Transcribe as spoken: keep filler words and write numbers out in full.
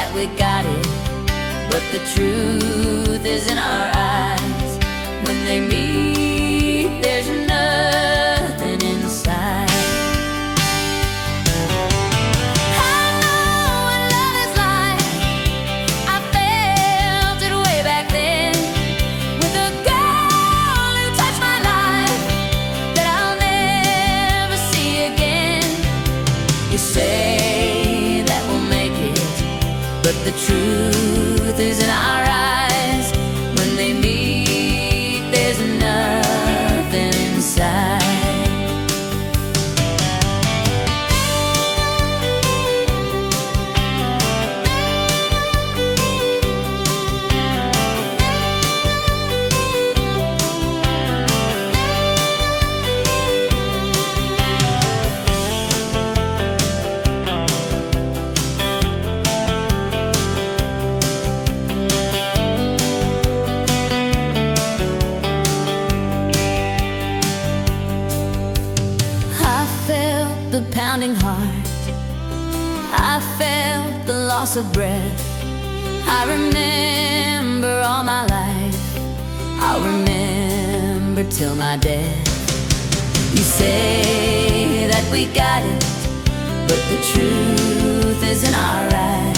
that we got it, but the truth is in our eyes. When they meet, there's nothing inside. I know what love is like. I felt it way back then, with a girl who touched my life that I'll never see again. You say that we'll make it, but the truth is in our eyes. When they meet, there's nothing inside. The pounding heart, I felt the loss of breath. I remember all my life, I'll remember till my death. You say that we got it, but the truth is in our eyes.